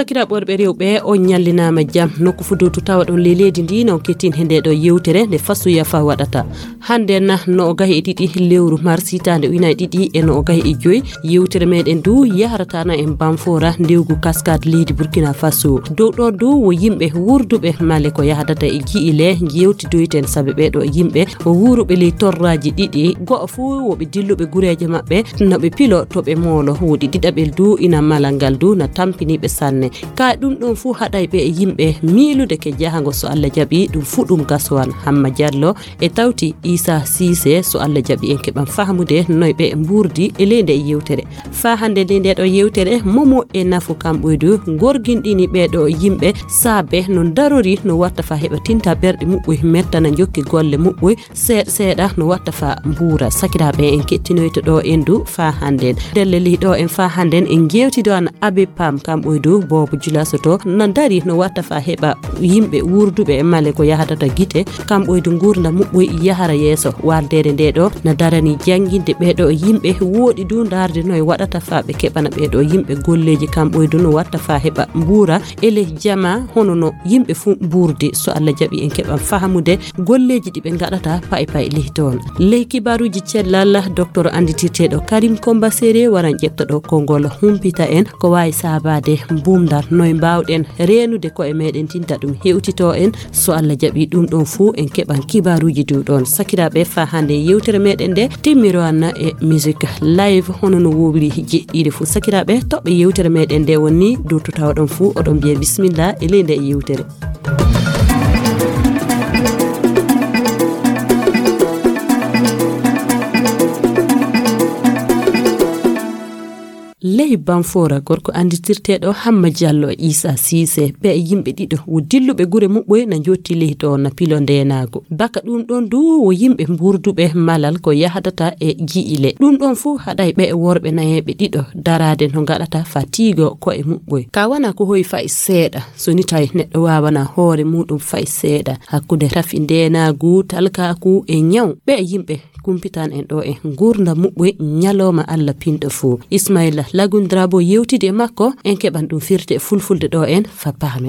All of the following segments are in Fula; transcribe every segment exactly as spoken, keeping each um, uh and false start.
sakira borbe rewbe o nyallinama jam nokku fudu to tawa don leledi ndi no ketin hende do yewtere ne fasu ya fa wadata hande na no gahi didi lewru marsitande wina didi e no gahi e joy yewtere meden du yaharata na en bamfora ndewgu cascade lidi Burkina Faso do do do wo yimbe wurdube male ko yahadata e giile yewti doyten sabe be do yimbe o wurube li torraji didi go fu wo be dillube gureje mabbe no be pilo to be molo wodi didabel du ina malangal du na tampini be sanne ka dum dum fu haday be yimbe milude ke jahango so Allah jabi dum fu dum gaswan Hamma Diallo e tawti Isa Cissé so Allah jabi en keban fahamude noy be mburdi e lende yewtere fa hande de do yewtere momo e nafu kamboydu gorgindini be do yimbe sabe non darori no watta fa heba tinta berde mubbo mettana jokki golle mubbo seed seeda no watta fa mbura sakirabe en kettinoyto do endu fa hande delle li do en fa hande en gewti do an abe pam kamboydu bobo julasoto non dari no watta fa heba yimbe wurdube e male ko yahata gite kamboydu ngurna mubbo yahara yeso waldede de do na darani janginde be do yimbe wodi du darde noy wadata fa be kebana be do yimbe golleji kamboydu no watta fa heba mbura ele jama hono no yimbe fu burdi so Allah jabi en keban fahamude golleji dibe ngadata pay pay lihton le kibaruji cellalla docteur andititedo Karim Komba Sere waran jettodo kongol humpita en ko way sabade bumdar noy bawden renude ko e meden tinta dum hewtito en so Allah jabi dum don fu en keban kibaruji du don sakirabe fa hande yewtere meden de timmiro anna e musique live hono no wobri jeddi fu sakirabe tobbe yewtere meden de woni do to tawdon fu odon biya bismillah e lende yewtere ley banfora gorko anditirtedo Hamma Diallo Isa Cissé be yimbe dido wo dillube gure mubbo na jotti lehto na pilo ndenago baka dum don du wo yimbe mburdube malal ko yahadata e giile dum don fu haday be worbe nayebe dido darade no gadata fatigo ko e mubbo ka wana ko hoy fay seeda so ni tay neddo wawana hoore mudum fay seeda hakkude rafi ndenago talkaku e nyaw be yimbe kumpitan en do e gurna mubbo nyaloma alla pindo fu Ismaila Lagundrabo yewtide makko en keban dum firte fulfulde do en fa pahme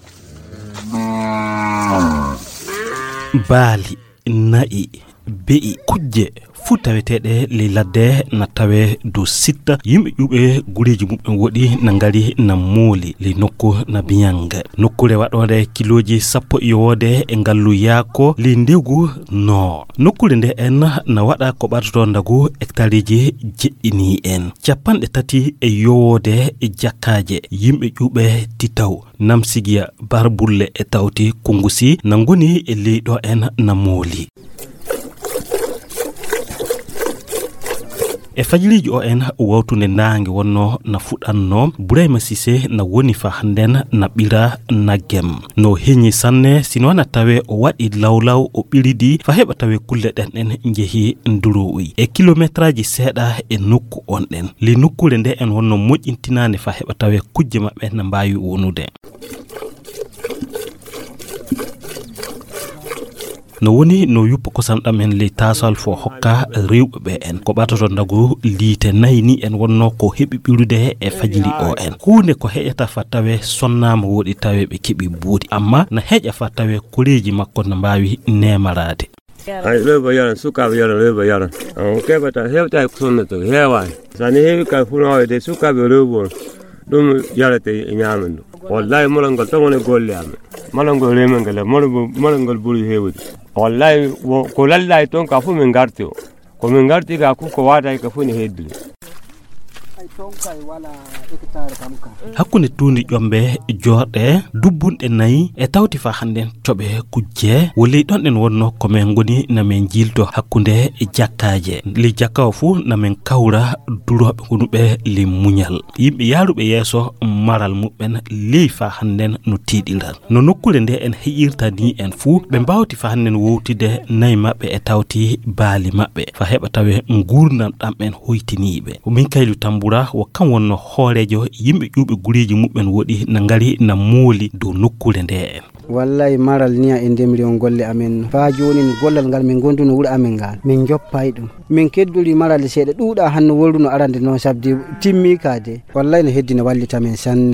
Bali na'i be'i kujje fu tawetede le ladde na tawe do sitta yimbe yube gureji mum wodi na ngari na moli le nokko na biyanga nokkure wadode kiloji sappo yode e ngallu yako le ndegu no nokkure de en na wada ko barto ndagu hectareji jeddini en capande tati e yode e jakkaje yimbe yube titaw namsigia barbulle e tawti kungusi nangoni e le do en na moli e fajiliji o en wawtunde nangi wonno na fudanno Burayma Cissé na woni fa handen na bira na gem no henyi sanne sinwana tawe o wadi lawlaw o biridi fa heba tawe kulle den en njehi ndurowi e kilometraji seeda e nokku on den li nokkure nde en wonno mojintinane fa heba tawe kujje mabbe na mbawi wonude no woni no yuppo ko samdam en le tasal fo hokka rewbe en ko batoto ndago liite nayni en wonno ko hebi birude e fajili o en hunde ko hejata fattawe sonnama wodi tawe be kebi buudi amma na heja fattawe koreji makko na mbawi nemarade ay leba yaran suka be yaran leba yaran on kebata hewta ko sonnato hewa sani hebi ka funo de suka be lebo dum yarate nyaamendo wallahi molangol tawone golle am molangol remengale molangol molangol buri hewdi wallahi ko lallay ton ka fu min garti ko min garti ga ku ko wada ka fu ni heddi hakkunde tundi jombe jorde dubbunde nayi e tawti fa handen tobe kujje woli don en wonno ko men ngoni na men jilto hakkunde jakkaaje li jakkaw fu na men kawra durobe gonube li munyal yimbe yarube yeso maral mubben li fa handen no tidiral no nokkule nde en heyirta ni en fu be bawti fa handen wowtide nay mabbe e tawti baali mabbe fa heba tawe ngurnam dam en hoytinibe o min kaylu tambura wo kan wonno hoorejo yimbe yube gureji mubben wodi na ngari na mooli do nokkule nde en wallahi maral niya e ndemri on golle amen fa joni gollal ngal min gonduno wuro amen ngal min joppay dum min kedduli maral seede duuda hanno wolruno arande no sabdi timmi kaade wallahi no heddina wallita men sanne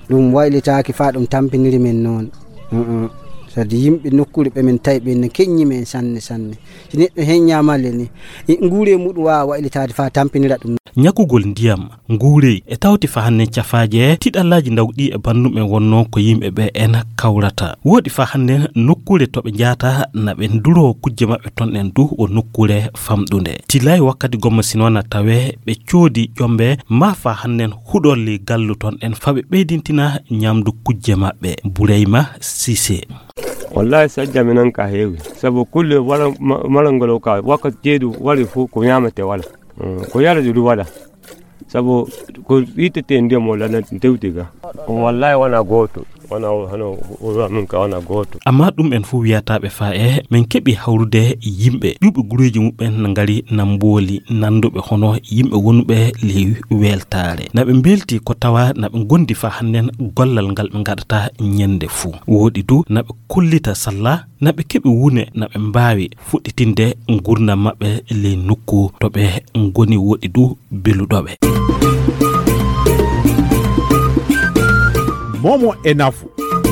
ɗum waylitaaki fa ɗum tampiniri men noon sadi yimɓe nokkure ɓe men tawi ɓe ne keññi men sanne sanne si neɗɗo hen ñamalle ni nguure muɗum wawa waylitade fa tampinira ɗum ñakugol ndiyam nguure e tawti fa hanne cafaaje tiɗallaji dawɗi e banduɓe wonno ko yimɓe ɓe en kawrata woodi fa hande nokkure to ɓe jata na ɓe nduro kujje maɓɓe ton en du o nokkure famɗunde tilay wakkati gomma sinona tawe ɓe coodi ƴombe ma fa hannen huɗolli gallu ton en fa ɓe ɓeydintina ñamdu kujje maɓɓe Burayma Sise. wallahi sajja minen ka heewi sabu kulle wala malangolo ka wakkati jeeɗu wari fu ko ñamete wala ko yarade du wala sabu ko yitete ndiyam wala na tewti ga wallahi wana goto wana hano min ka wana goto amma ɗum en fu wiyataɓe fa e min keɓi hawrude yimɓe ƴuɓe gureji muɓen ngari nambooli nanduɓe hono yimɓe wonɓe ley weltare naɓe belti ko tawa naɓe gondi fa hannen gollal ngal ɓe gaɗata ñande fuu woɗi du naɓe kollita sallah naɓe keɓi wune naɓe mbawi fuɗɗitinde gurdam maɓɓe ley nokku to ɓe goni woɗi du beluɗoɓe. Momo e nafu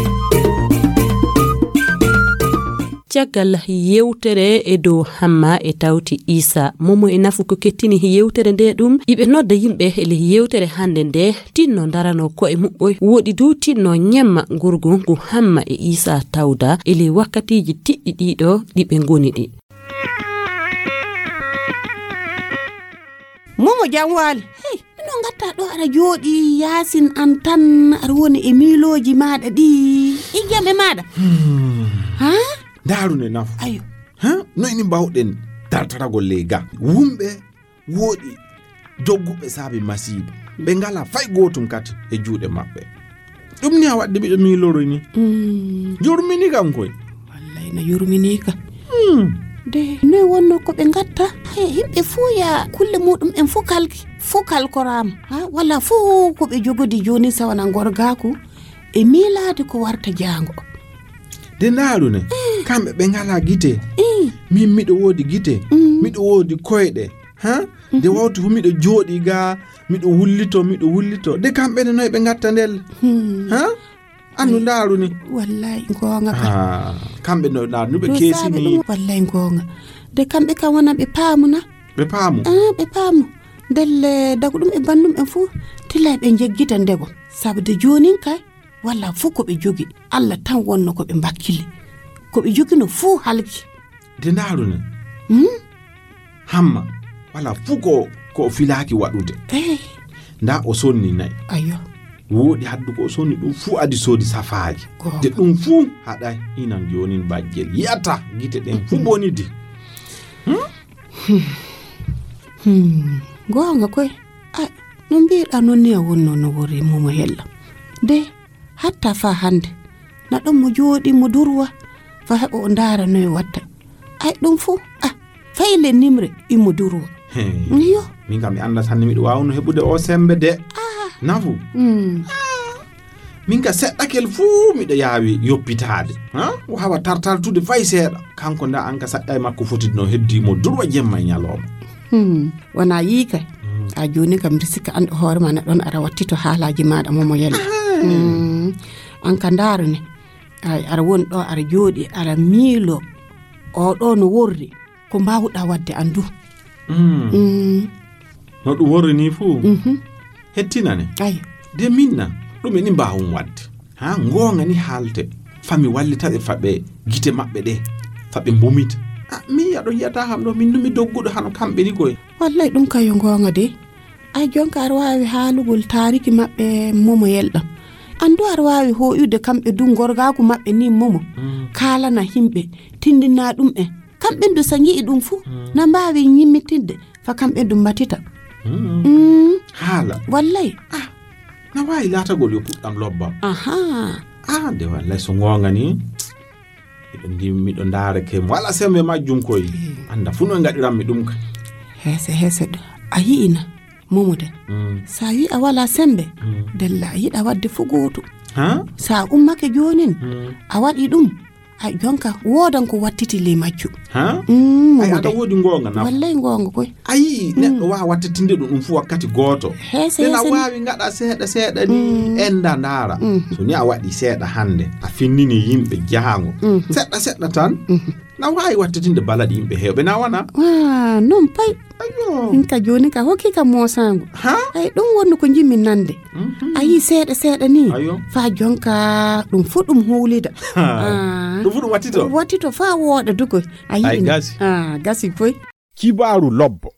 caggal yewtere e dow hamma e tawti Isa momo e nafu ko kettini yewtere nde ɗum iɓe nodda yimɓe ele yewtere hande nde tinno darano ko e muɓɓoy woɗi du tinno ñamma gurgu ngu hamma e Isa tawda ele wakkatiji tiɗɗi ɗiɗo ɗiɓe ngoni ɗi. momo jamwali hey no gatta ɗo aɗa jooɗi yasin an tan aɗa woni e miloji maɗa ɗi e jamɓe maɗa ha darune nafu ayo ha noyni mbawɗen dartaragol ley ga wumɓe woɗi dogguɓe saabi masiba ɓe ngala fay gotum kati e juuɗe maɓɓe ɗum ni a wadde ɓiɗo miloro ni jurmini kam koy wallay no yurmini ka de noy wonno ko ɓe gatta yimɓe fuu ya kulle muɗum en fuu kalki fuu kalkorama ha walla fuu ko ɓe jogodi joni sawana gorgaku e milade ko warta jango de ndarune kamɓe ɓe ngala gite min miɗo woodi gite miɗo woodi koyɗe ha de wawtu fu miɗo jooɗi ga miɗo wullito miɗo wullito de kamɓe ne noy ɓe gatta ndel ha andu ndaruni wallahi gonga ka kamɓe no ndaruni ɓe kesini wallahi gonga de kamɓe kam wona ɓe paamuna ɓe paamu ah ɓe paamu delle dago ɗum e bandum en fuu tilla ɓe jeggita ndego sabu de jonin kay walla fuu ko ɓe jogi Allah tan wonno ko ɓe bakkili ko ɓe jogino fuu halki de ndarune hamma walla fuu ko ko filaki waɗude nda o sonni nayi ayo woodi haddu ko sonni ɗum fuu adi soodi safaaji de ɗum fuu haɗa inan jonin bajjel yiyata gite ɗen fuu bonidi gonga koy ay no mbiɗa noon ni a wonno no wori momo hella de hatta fa hande na ɗon mo jooɗi mo durwa fa heɓa o ndaara noye watta ay ɗum fuu ah fayle nimre imo durwa yo min kam mi anda tan miɗo wawno heɓude o sembe de nafu min ka seɗɗakel fuu miɗo yaawi yoppitade ha wawa tartartude fay seeɗa kanko nda an ka saɗɗa e makko foti no heddimo durwa jemma e ñalowma wona yii kay a joni kam risika anɗo hoore ma neɗɗon aɗa wattito haalaji maɗa momo yella an ka ndaarune ay aɗa woni ɗo aɗa jooɗi aɗa miilo oɗo no worri ko mbawɗa wadde andu no ɗum worri ni fuu hettinane ayo de minna ɗum eni mbawum wadde ha gonga ni haalte fami wallitaɓe faɓe gite maɓɓe ɗe faɓe mbomita ah mi aɗo yiyata kam ɗo min numi dogguɗo hano kamɓe ni koye wallay ɗum kayo gonga de ay jonka aɗa wawi haalugol tariki maɓɓe momo yelɗam andu aɗa wawi hoyude kamɓe du gorgaku maɓɓe ni momo kalana himɓe tindina ɗum en kamɓe ndu sa yii ɗum fuu na mbawi yimmitidde fa kamɓe ndu mbatita haala wallay ah na wawi latagol yo puɗɗam lobbam aha ah de wallay so gonga ni miɗo ndi miɗo ndaara ke wala sembe majjum koy anda fu no ngadiranmi ɗum ka hese hese ɗo a yi'ina momude sa wi a wala sembe della a yiɗa wadde fu goto ha sa ummake jonin a waɗi ɗum ay jonka wodan ko wattiti le majju ha mm ay ata wodi gonga na wallahi gonga koy ayi neddo wa wattitinde dum fu wakkati goto dena waawi ngada seeda seeda ni enda ndara so ni a wadi seeda hande a finnini yimbe jahango seeda seeda tan na waawi wattitinde baladi yimbe hewbe na wana ah non pay ayo inka joni ka hokki ka mosango ay dum wonno ko jimmi nande ayi seeda seeda ni fa jonka dum fudum howlida ah dum fudum wattito wattito fa woda duko ayi gasi ah gasi koy kibaru lobbo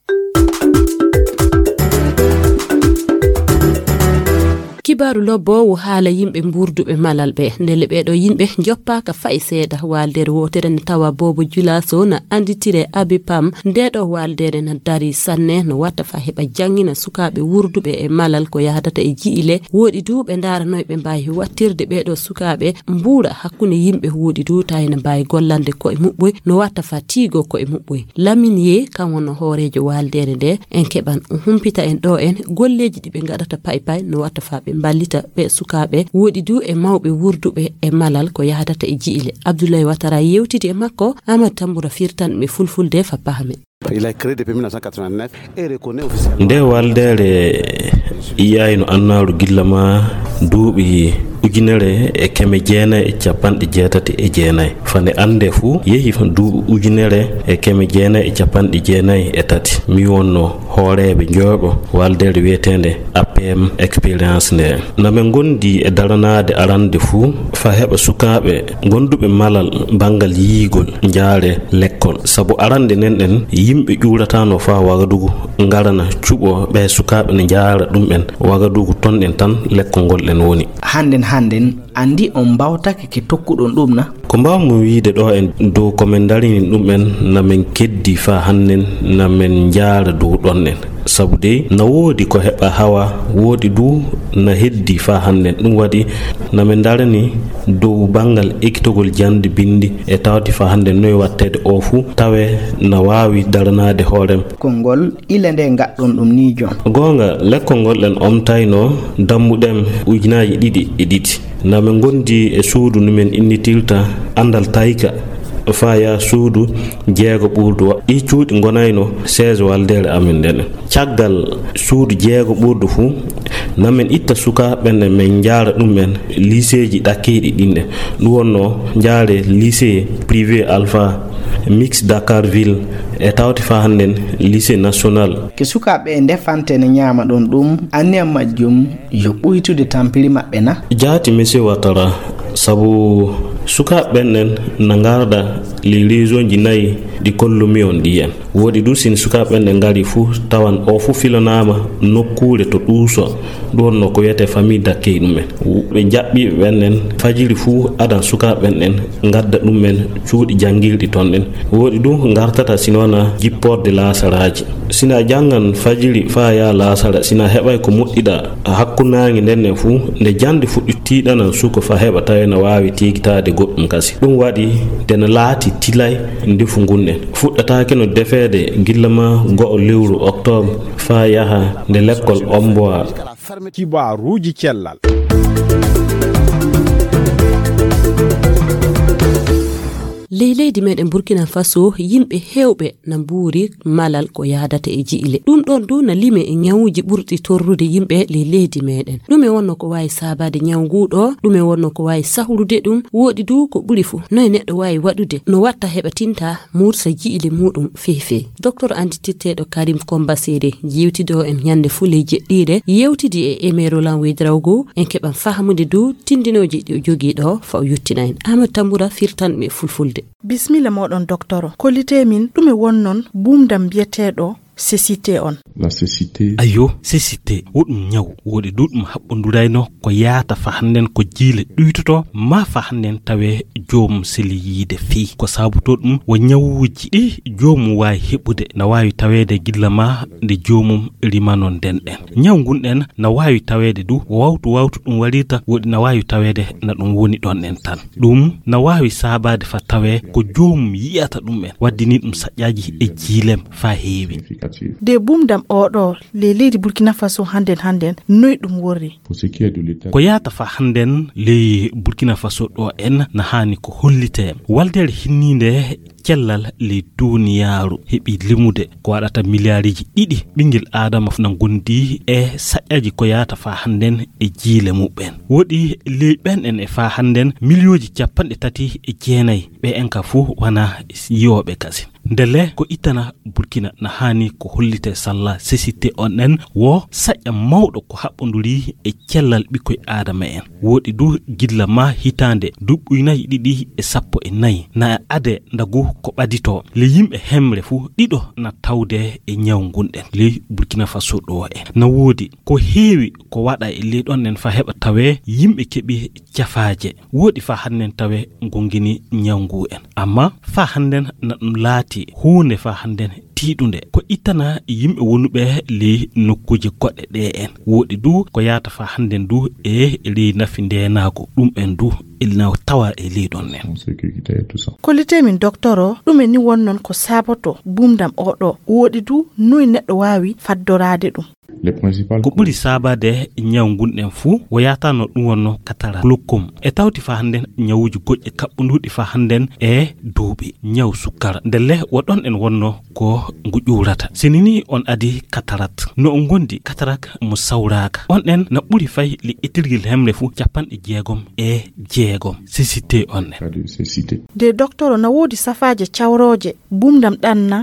kibaru lobbo wo haala yimbe mburduɓe malal ɓe ndele ɓeɗo yimɓe joppaka fay seeɗa waldere wotere ne tawa bobo julaso na anditire abipam ndeɗo waldere na dari sanne no watta fa heɓa jangina sukaɓe wurduɓe e malal ko yahdata e jiile woɗi du ɓe daranoyɓe mbawi wattirde ɓeɗo sukaɓe mbuuɗa hakkunde yimɓe woɗi du tawina mbawi gollande koye muɓɓoy no watta fa tiigo koye muɓɓoy lamin ye kan wonno hoorejo waldere nde en keɓan humpita en ɗo en golleji ɗi ɓe gaɗata pay pay no watta fa ɓe ballita be sukabe wodi du e mawbe wurdube e malal ko yahatata e jiile Abdoulaye Ouattara yewtiti e makko Amadou Tamboura firtan be fulfulde fa pahame. Il a créé depuis mille neuf cent quatre-vingt-neuf et reconnaît officiellement nde waldere iyayno annaru gillama duubi ujunere e keme jeena e capanɗe jeetati e jeenayi fane ande fuu yehi duuɓi ujunere e keme jeena e capanɗe jeenayi e tati mi wonno hooreɓe jooɓo waldere wiyetende A P M expérience nde naɓe gondi e daranade arande fuu fa heɓa sukaɓe gonduɓe malal bangal yiigol jaare l'école sabu arande nen en yimɓe ƴuuratano fa Wagadugu ngarana cuɓo ɓe sukaɓe ne jaara ɗum en Wagadugu ton en tan lekkol ngol en woni handen handen andi on bawtake ke tokkudon dum na ko mbawmo wiide ɗo en dow komin darini ɗum en namin keddi fa hannen namin jaara dow ɗon en sabu de na woodi ko heɓa hawa woodi du na heddi fa hannen ɗum waɗi namin darani dow bangal ekkitogol jande bindi e tawti fa hannen noyi wattede o fuu tawe na wawi daranade hoorem kongol ile nde gaɗɗon ɗum ni jon gonga lekkol ngol en omtayno dammuɗem ujunaji ɗiɗi e ɗiɗi namin gondi e suudu numen innitirta andal tayka faya suudu jeego ɓurdu ɗi cuuɗi gonayno seize waldere amin nden caggal suudu jeego ɓurdu fuu namin itta sukaɓen men jaara ɗum en lycée ji ɗakkiɗi ɗinɗe ɗum wonno jaare lycée privé Alpha mix Dakar ville e tawti fa hannen lycée national ke sukaɓe defante ne ñaama ɗon ɗum anniya majjum yo ɓuytude tampiri maɓɓe na jaati monsieur Ouattara sabu sukaɓen en na garda les régions ji nayi ɗi kollumi on ɗi en woodi du sin sukaɓen en ngari fuu tawan o fuu filanama nokkure to ɗuuso ɗum wonno ko wiyete famille dakkey ɗumen ɓe jaɓɓiɓe ɓen en fajiri fuu adan sukaɓen en gadda ɗumen cuuɗi jangirɗi ton en woodi du gartata sinona jipporde lasaraji sina jangan fajiri fa ya lasara sina heɓay ko moƴƴiɗa hakkunagi nden en fuu nde jande fuɗɗi tiɗanan suko fa heɓa tawi na wawi tigitade goɗɗum kasi ɗum waɗi dena laati tilay ndefu gunɗen fuɗɗatake no defede gillama go'o lewru octobre fa yaha nde lekkol omboa kibaruji cellal leydi meɗen Burkina Faso yimɓe hewɓe na mbuuri malal ko yaadata e jiile ɗum ɗon du na lime e nyawuji ɓurɗi torrude yimɓe le leydi meɗen ɗume wonno ko wawi sabade nyawguɗo ɗume wonno ko wawi sahlude ɗum woodi du ko ɓuri fu noy neɗɗo wawi waɗude no watta heɓa tinta mursa jiile muɗum feefe docteur anditirteɗo Karim Komba Sede yewtido en ñande fule jeɗɗire yewtidi e Emero Lan Wedrawgo en keɓan fahamude du tindinoji ɗi jogui ɗo fa o yuttina en Amadou Tamboura firtanɓe fulfulde bismillah moɗon docteur kolite min ɗume wonnon bumdam biyeteɗo cécité on la cécité ayo cécité woɗum ñaw woɗi duɗum haɓɓodurayno ko yaata fa hannen ko jiile ɗuytoto ma fa hannen tawe joomum seli yiide fii ko sabuto ɗum wo ñawuji ɗi joomum wawi heɓude na wawi tawede gilla ma nde joomum rimano nden ɗen ñaw gunɗen na wawi tawede du wawtu wawtu ɗum waɗirta woɗi na wawi tawede na ɗum woni ɗon en tan ɗum na wawi sabade fa tawe ko joomum yiyata ɗum en waddini ɗum saƴƴaji e jiilem fa heewi locative. de bumdam oɗo le leydi Burkina Faso handen handen noy ɗum worri. Pour ce qui est de l'état ko yata fa handen le Burkina Faso ɗo en na hani ko hollite waldere hinninde cellal le duniyaru heɓi limude ko waɗata miliyariji ɗiɗi ɓingel adama na gondi e saƴƴaji ko yata fa handen e jiile muɓen woɗi leɓen en e fa handen milioji capanɗe tati e jeenayi ɓe en ka fuu wana yiwoɓe kasi ndele ko itana Burkina na hani ko hollite salla sesite on en wo saƴƴa mawɗo ko haɓɓoduri e cellal ɓikkoye adama en woɗi du gilla ma hitande duɓɓuynayi ɗiɗi e sappo e nayyi na ade ndagu ko ɓadito le yimɓe hemre fuu ɗiɗo na tawde e ñaw gunɗen le Burkina Faso ɗo en na woodi ko heewi ko waɗa e leyɗon en fa heɓa tawe yimɓe keɓi cafaje woɗi fa hannen tawe gongini ñawngu en amma fa hannen na ɗum laati hunde fa handen tiiɗunde ko itana yimɓe wonuɓe le nokkuje goɗɗe ɗe en woɗi du ko yata fa handen du e le nafi ndenago ɗum en du ilna tawa e leyɗon en kollite min docteur o ɗum en ni wonnon ko saboto bumdam oɗo woɗi du noy neɗɗo wawi faddorade ɗum. ko ɓuri sabade ñaw gunɗen fuu wo yatano ɗum wonno katara glaucome e tawti fa handen ñawuji goƴƴe kaɓɓuduɗi fa handen e duuɓi ñaw sukkara ndelle woɗon en wonno ko ngu ƴurata sinini on adi katarat no on gondi katarak mo sawraka on en na ɓuri fay li itirgil hemre fuu capanɗe jeegom e jeegom cécité on en de docteur na woodi safaje cawroje bumdam ɗanna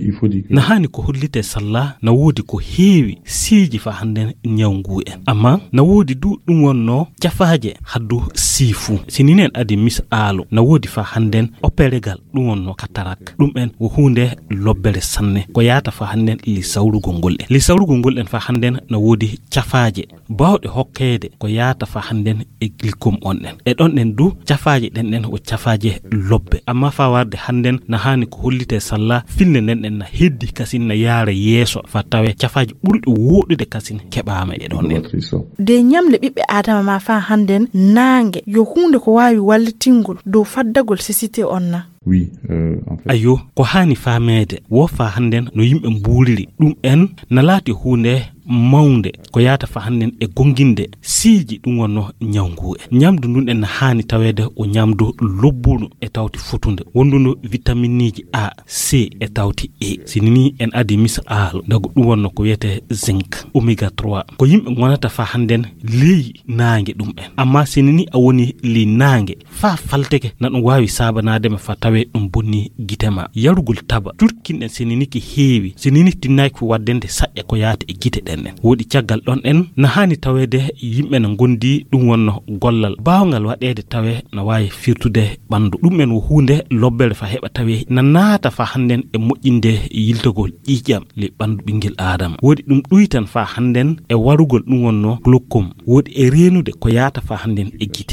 na hani ko hollite salla na woodi ko heewi siiji fa handen ñawngu en amma na woodi du ɗum wonno cafaje haddu siifu sininen adi mis aalo na woodi fa handen opéregal ɗum wonno katarak ɗum en wo hunde lobbere sanne ko yata fa handen li sawrugol ngol en li sawrugol ngol en fa handen na woodi cafaje bawɗe hokkede ko yata fa handen e glycom on en e ɗon en du cafaje ɗen en o cafaje lobbe amma fa warde handen na hani ko hollite salla finne nden en na heddi kasin na yaara yeeso fa tawe cafaje ɓurɗe woɗude kasin keɓama e ɗon en de ñamle ɓiɓɓe adama ma fa handen nangue yo hunde ko wawi wallitingol dow faddagol cécité on na. Oui, euh, en fait. ayo ko hani famede wo fa handen no yimɓe mbuuliri ɗum en na laati hunde mawnde ko yata fa handen e gonginde siiji ɗum wonno ñawngu en ñamdu ndun en hani tawede o ñamdu lobbuɗo e tawti futunde wonduno vitamine ji A C e tawti E sinini en adi mis aalo dago ɗum wonno ko wiyete zinc oméga trois ko yimɓe gonata fa handen leyi nangue ɗum en amma sinini a woni li nangue fa falteke na ɗum wawi sabanadema fa tawe ɗum bonni gitema yarugol taba turkinɗen sinini ki heewi sinini tinnaki ko waddende saƴƴa ko yaata e gite ɗen en woɗi caggal ɗon en na hani tawede yimɓe no gondi ɗum wonno gollal bawngal waɗede tawe no wawi firtude ɓandu ɗum en wo hunde lobbere fa heɓa tawe na naata fa handen e moƴƴinde yiltogol ƴiƴam le ɓandu ɓinguel adama woɗi ɗum ɗuytan fa handen e warugol ɗum wonno glaucome woɗi e renude ko yaata fa handen e gite.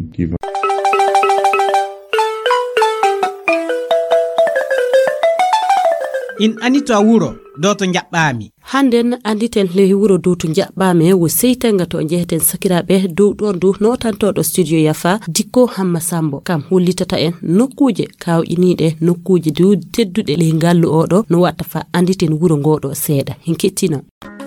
in anito a wuro do to jaɓɓami handen anditen le wuro dow to jaɓɓami wo seytanga to jeheten sakiraɓe dow ɗon dow notantoɗo studio yafa dikko Hamma Sambo kam hollitata en nokkuje kawƴiniɗe nokkuje dow tedduɗe le ngallu oɗo no watta fa anditen wuro ngoɗo seeɗa hen kettino.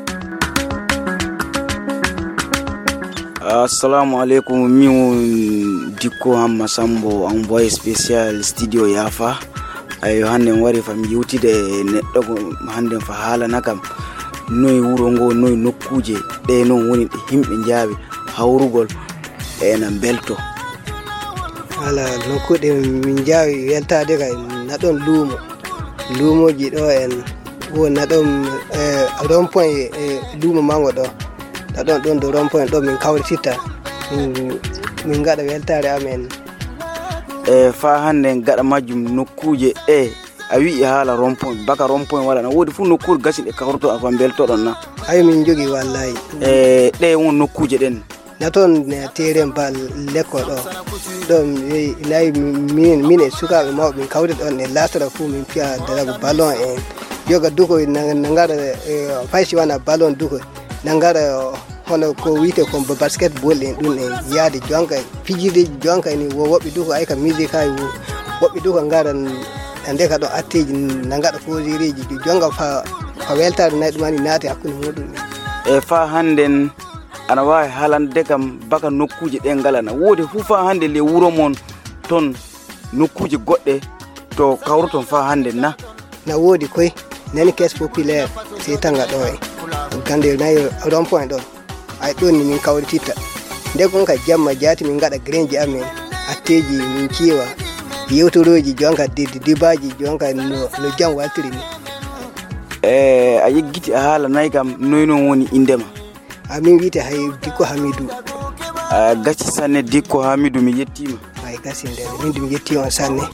Assalamu alaikum, min Dikko Hamma Sambo envoyé spécial studio Yafa. Ayo handen wari fam yewtide neɗɗo handen fa haalana kam noy wuro ngo noy nokkuje ɗe non woni ɗe himɓe jaabi hawrugol ena belto. Ala nokkuɗe min jaawi weltade kay naɗon luumo luumoji ɗo en wo naɗon rond point e luumo mango ɗo naɗon ɗon do rond point ɗo min kawrititta min gaɗa weltare amen. e fa hande gaɗa majjum nokkuje e a wi'i haala rond point baka rond point wala na woodi fu nokkure gasi ɗe kawrto a fam beltoɗon na ay min jogi wallahi e ɗe won nokkuje ɗen na toon teren ba lekko ɗo ɗon nayi min min e sukaɓe mawɓe min kawri ɗon e lasara fu min piya darago ballon en joga dukoy na ngaɗa faysi wana ballon dukoy na ngaɗa hono ko wiyete ko basketball en ɗum en yaade jonka fijirde jonka ni wo woɓɓe duko ay ka musique ay woɓɓe duko ngaran ande ka ɗo atteji na ngaɗa fosireji jonga fa fa weltare nay ɗumani naati hakkunde muɗum e fa handen ana wawi haalande kam baka nokkuje ɗe ngalana woodi fu fa hande le wuro mon ton nokkuje goɗɗe to kawruton fa hande na na woodi koy nani caisse populaire si tanga ɗo e gande nayi rond point ɗon ay ɗon ni min kawrititta nde gon ka jamma jaati min gaɗa grenji amen atteji min kiwa yewtoroji jonka dibaji jonka no, no jam waltiri ni e a yeggiti a haala nayi kam noyno woni indema amin wiite hay Dikko Hamidou a gacci sanne Dikko Hamidou mi yettima ay gasi nden min mi yetti on sanne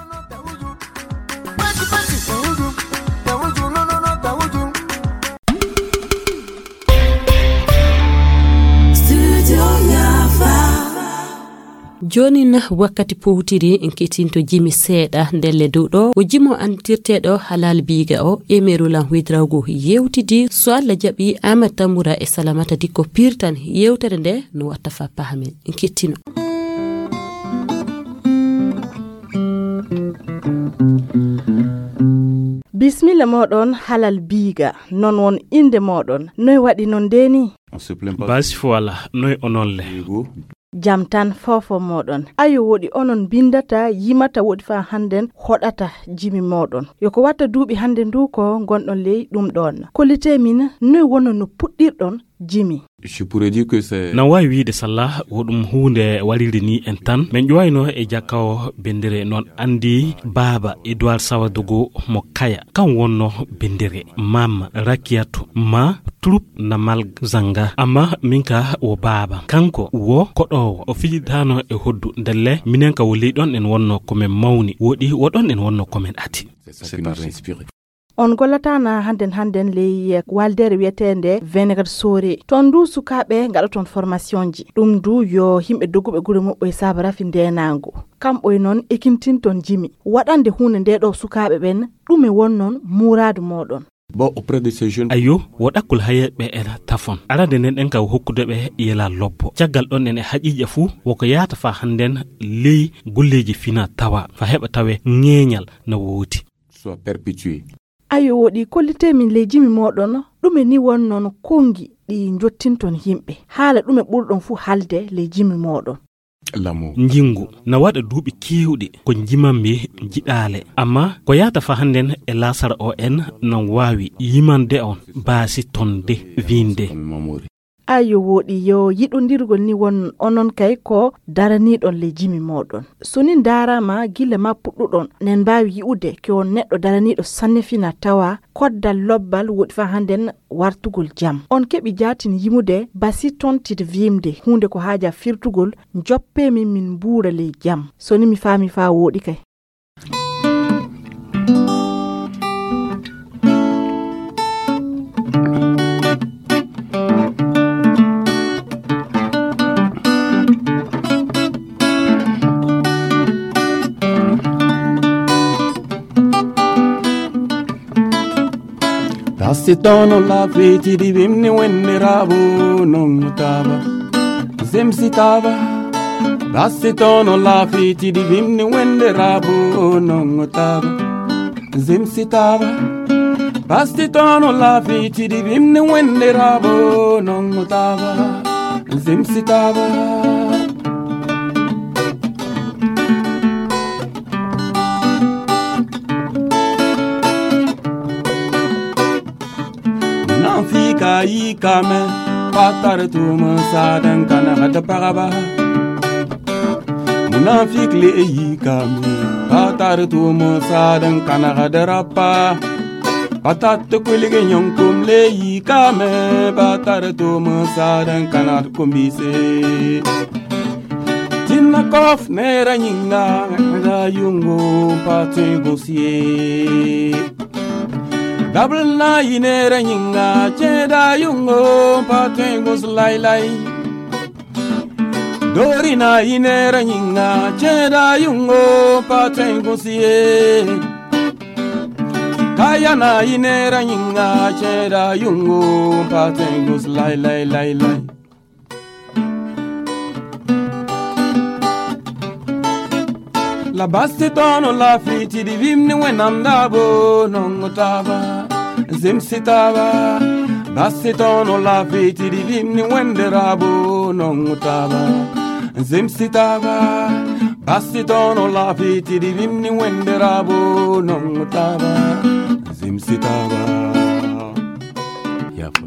joni na wakkati powtiri en ketinto jimi seeɗa ndelle dow ɗo o jimo antirteɗo halal biiga o emerulan widrawgo yewtidi so Allah jaɓi Amat Tamboura e Salamata Dikko pirtan yewtere nde no watta fa pahamen en kettino bismilla moɗon halal biiga non won inde moɗon noy waɗi non ndeni basi fo wala noy onolle jam tan fofo moɗon ayo woɗi onon bindata yimata woɗi fa handen hoɗata jimi moɗon yoko watta duuɓi hande ndu ko gonɗon ley ɗum ɗon kollite min noy wono no puɗɗirɗon jimi je pourrais dire que c'est na wawi wiide sallah woɗum hunde waliri ni en tan min ƴoyno e jakka o bendere non andi baba Edouard Sawadogo mo kaya kan wonno bendere mam Rakiyatu ma trup na mal zanga amma minka wo baba kanko wo koɗowo o fijitano e hoddu ndelle minen ka woli ɗon en wonno komin mawni woɗi woɗon en wonno komin ati c'est pas inspiré on gollatana handen handen ley waldere wiyetende vinaigrette sore ton du sukaɓe gaɗa ton formation ji ɗum du yo himɓe dogguɓe guure moɓɓo e saba rafi ndenango kamɓoye noon ekintinton jimi waɗande hunde nde ɗo sukaɓe ɓen ɗum e won noon muradu moɗon bon auprès de ces jeunes ayo woɗakkol hayeɓe e tafon arade nden en ka hokkude ɓe yela lobbo caggal ɗon en e haƴiƴa fuu woko yaata fa handen ley golleji fina tawa fa heɓa tawe ŋeñal na wooti soit perpétué ayo woɗi kollite min ley jimi moɗon ɗume ni won noon kongi ɗi jottinton yimɓe haala ɗume ɓurɗon fuu halde ley jimi moɗon l'amour jingu na waɗa duuɓi kewɗi ko jimanmi jiɗaale amma ko yata fa handen e lasara o en non wawi yimande on baasi tonde vinde ayo woɗi yo yiɗodirgol ni won onon kay ko daraniɗon ley jimi moɗon soni darama gille ma puɗɗuɗon nen mbawi yi'ude ko neɗɗo daraniɗo sanne fina tawa koddal lobbal woɗi fa handen wartugol jam on keɓi jatin yimude basi tontide vimde hunde ko haaja firtugol joppe min min mbuura ley jam soni mi faami fa woɗi kay Sitono la feti di vimni wenne rabo non tava Zemsitava Sitono la feti di vimni wenne rabo non tava Zemsitava Sitono la feti di vimni wenne rabo non tava Zemsitava Fika yi kame patar tu musadan kana hada paraba munafik le yi kame patar tu musadan kana hada rapa patat kulige nyonkum le yi kame patar tu musadan kana kumbise tinna kof nera nyinga da yungo patin gosie Double na inera nyinga cheda yungo patengos lai lai Dori na inera nyinga cheda yungo patengos ye Kaya na inera nyinga cheda yungo patengos lai lai lai lai La baste tono la fiti di vimni wenandabo non tava zimsitaba basitono la fiti di vinni wenderabo non utaba zimsitaba basitono la fiti di vinni wenderabo non utaba zimsitaba yafa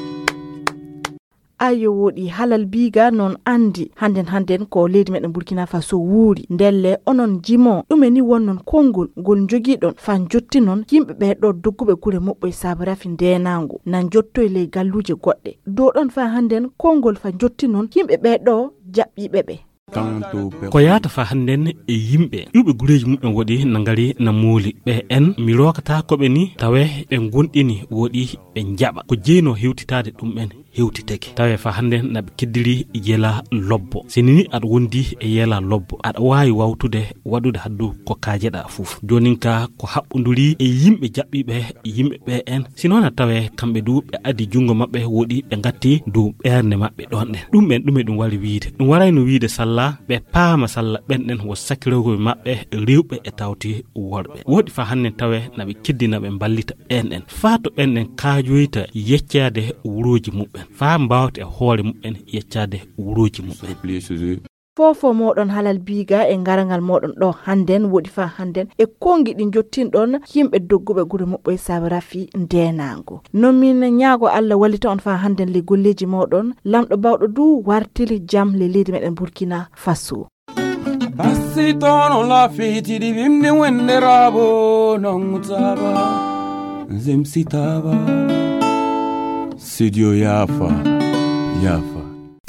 ayo woɗi halal biga non andi handen handen ko leydi meɗen Burkina Faso wuuri ndelle onon jimo ɗume ni wonnon kongol ngol jogiɗon fan jotti non yimɓe ɓe ɗo dogguɓe gure moɓɓo e sabarafi ndenango nan jotto e ley galluje goɗɗe do ɗon fa handen kongol fan jotti non yimɓe ɓe ɗo jaɓɓiɓe ɓe ko yaata fa handen e yimɓe ƴuɓe gureji mumɓe woɗi na ngari na muuli ɓe en mi rokata koɓe ni tawe ɓe gonɗini woɗi ɓe jaɓa ko jeyno hewtitade ɗum ɓen hewtiteke tawe fa handen naɓe keddiri yela lobbo sinini aɗa wondi e yela lobbo aɗa wawi wawtude waɗude haddu ko kajeɗa fuf jonin ka ko haɓɓoduri e yimɓe jaɓɓiɓe yimɓe ɓe en sinona tawe kamɓe du ɓe adi jungo mabɓe woɗi ɓe gatti du ɓerde mabɓe ɗon ɗen ɗum ɓen ɗume ɗum wari wiide ɗum warayno wiide salla ɓe paama salla ɓenɗen wo sakkirogoɓe mabɓe rewɓe e tawti worɓe woɗi fa handen tawe naɓe keddina ɓe ballita ɓenɗen faa to ɓenɗen kaajoyta yeccade wuroji muɓɓen fa mbawta e hoore muɓɓen yeccade wuroji muɓɓen fofo moɗon halal biga e ngarangal moɗon ɗo handen woɗi fa handen e kongi ɗi jottinɗon yimɓe dogguɓe gure moɓɓo e sabarafi ndenango non min ñaago Allah wallita on fa handen le golleji moɗon lamɗo bawɗo du wartiri jam le leydi meɗen Burkina Faso basitono la fiti di bimni wenderabo non taba zimsitaba Studio Yafa Yafa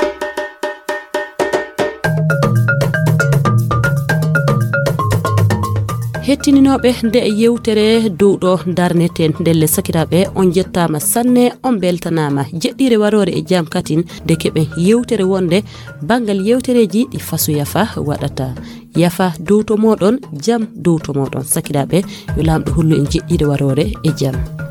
hettininoɓe nde yewtere dow ɗo darneten ndelle sakiraɓe on jettama sanne on beltanama jeɗɗire warore e jam katin de keɓen yewtere wonde bangal yewtereji ɗi faso yafa waɗata yafa dow to moɗon jam dow to moɗon sakiraɓe yo lamɗo hullu en jeɗɗire warore e jam